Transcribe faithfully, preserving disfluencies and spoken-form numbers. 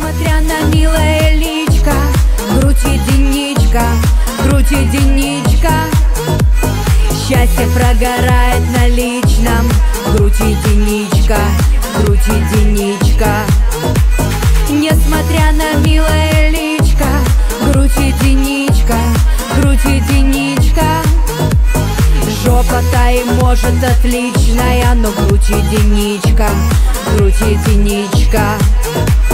Несмотря на милое личко, грудь единичка, грудь единичка. Счастье прогорает на личном, грудь единичка, грудь единичка. Несмотря на милое личко, грудь единичка, грудь единичка. Жопа-то и может отличная, но грудь единичка, грудь единичка.